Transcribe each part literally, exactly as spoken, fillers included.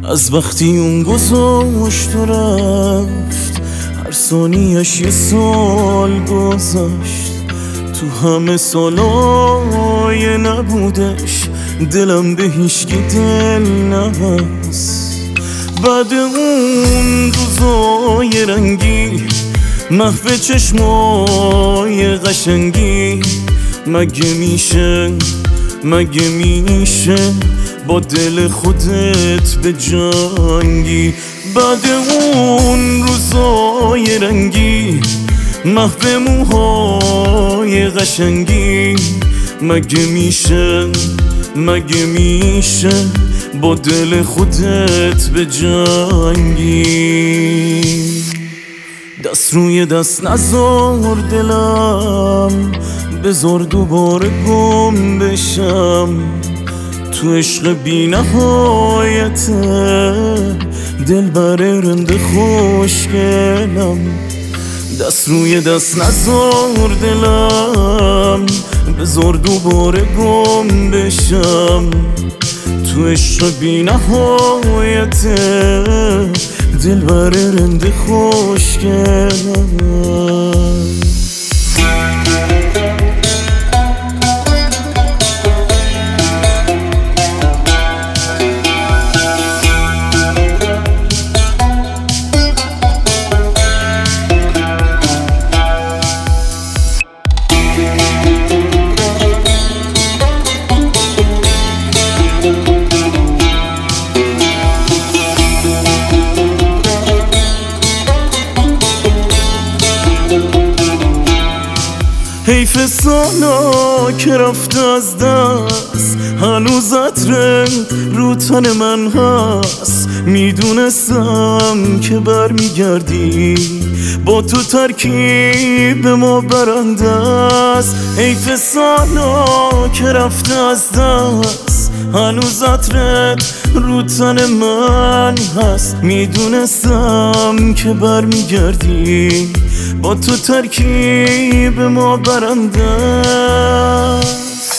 از وقتی اون گذاشت و رفت، هر ثانیش یه سال گذشت. تو همه سالای نبودش دلم به هیچکی دل نبست. بعد اون روزای رنگی، محو چشمای قشنگی، مگه میشه مگه میشه با دل خودت به جنگی؟ بعد اون روزای رنگی، محو موهای قشنگی، مگه میشه مگه میشه با دل خودت به جنگی؟ دست روی دست نذار دلم، بذار دوباره گم بشم تو عشق بی نهایته. دل بره رنده خوشگلم، دست روی دست نذار دلم، بذار دوباره گم بشم تو عشق بی نهایته. دل بره رنده خوشگلم. حیف سالا که رفت از دست، هنوز عطر رو تن من هست. میدونستم که برمیگردی، با تو ترکیب ما برنده است. حیف سالا که رفت از دست، هنوز عطرت رو تن من هست. میدونستم که برمیگردی، با تو ترکیب ما برنده است.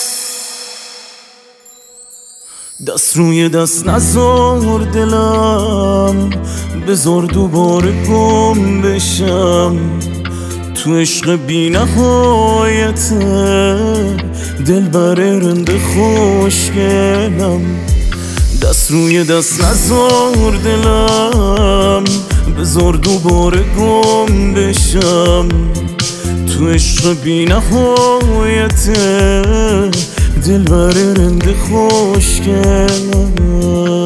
دست روی دست نذار دلم، بذار دوباره گم بشم تو عشق بی نهایته. دل بره رنده خوشگلم، دست روی دست نذار دلم، بذار دوباره گم بشم تو عشق بی نهایته. دل بره رنده خوشگلم.